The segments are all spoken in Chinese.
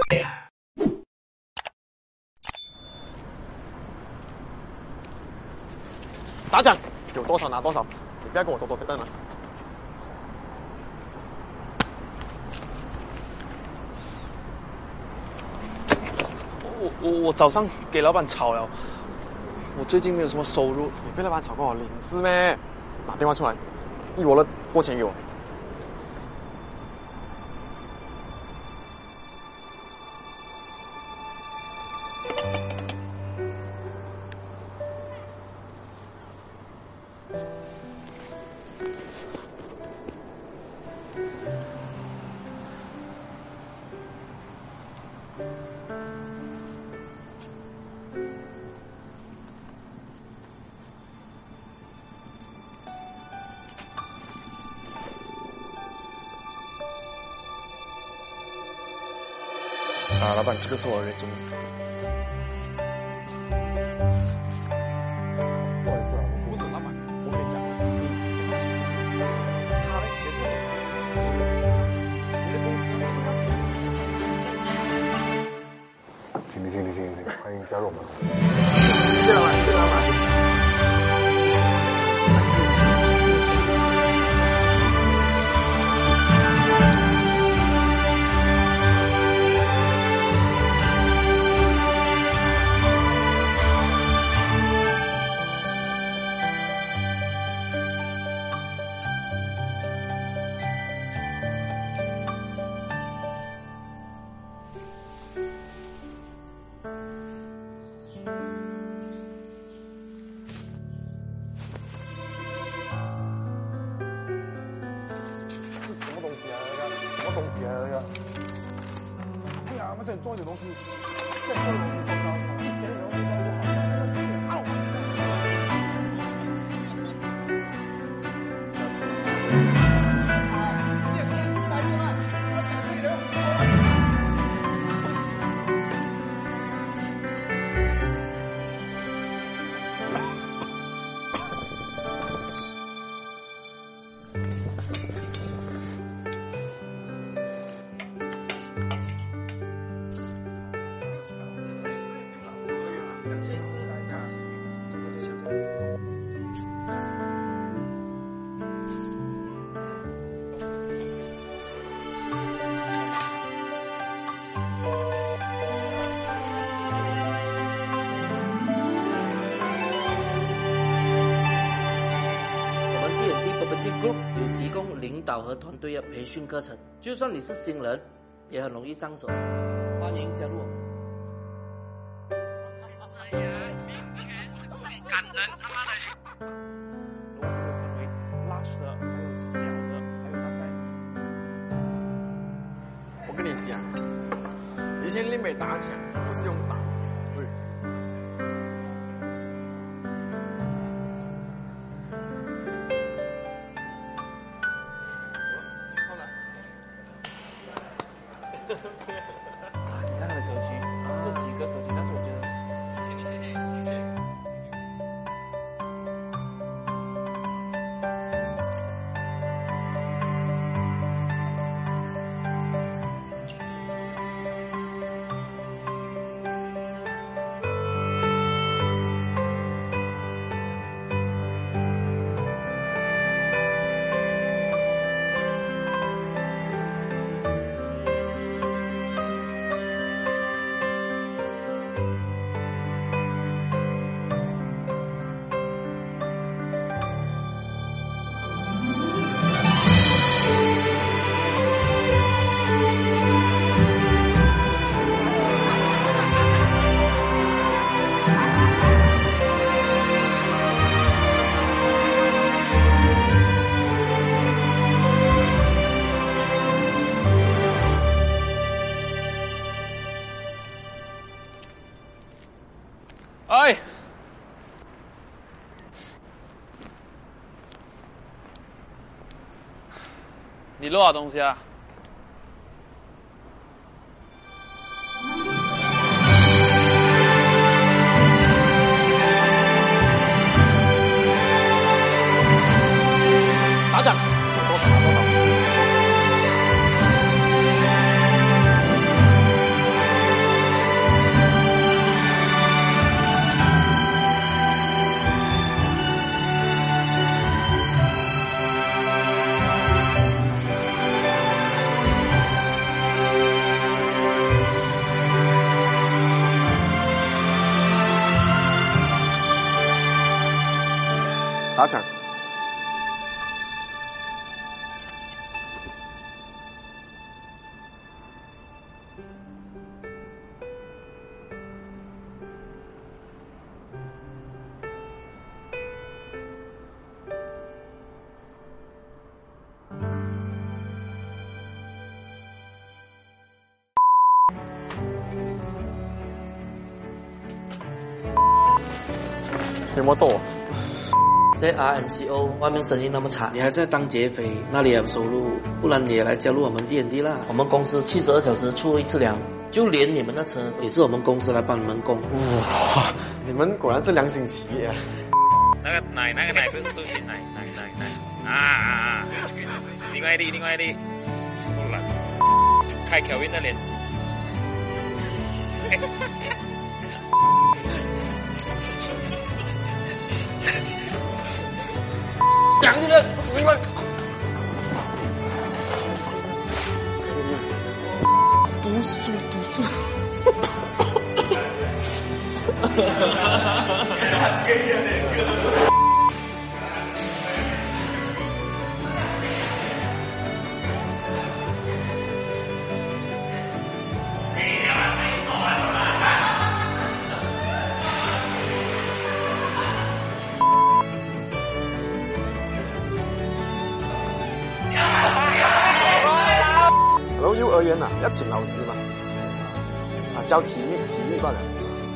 打奖，有多少拿多少，你不要跟我多多等了。 我早上给老板炒了，我最近没有什么收入。 你被老板炒过领事咩？打电话出来，一我的过钱给我。老板，这个是我的人中。不好意思啊，我不是老板，我跟你讲，他嘞也是你的公司跟他是停，欢迎加入我们。谢谢老板，谢谢老板。装点东西，再装点东西装高，一点点东西装不好， Group 有提供领导和团队的培训课程，就算你是新人，也很容易上手。欢迎加入我们。哎呀，明权是不感人，他妈的！ 分为 large 的，还有小的，还有大概。 我跟你讲，以前你没打奖不是用打，对。 你看他的格局，这几个格局，但是我觉得，谢谢你，谢谢。 哎，你漏啥东西啊？ 打奖，多少拿多少。 有没有逗？ 在 RMCO 外面生意那么差，你还在当劫匪，那里也有收入，不然你也来加入我们 D&D 啦。我们公司72小时出一次粮，就连你们的车也是我们公司来帮你们供。 哇，你们果然是良心企业。 那个奶不是东西，奶啊！另外一粒，不然开Kelvin的脸。 讲你的，你们读书。 唱 gay 啊，那个。 然后幼儿园啊，要请老师嘛，教体育罢了。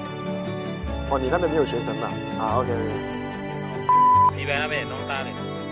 哦，你那边没有学生嘛？啊 ，OK。 你那边也弄大点。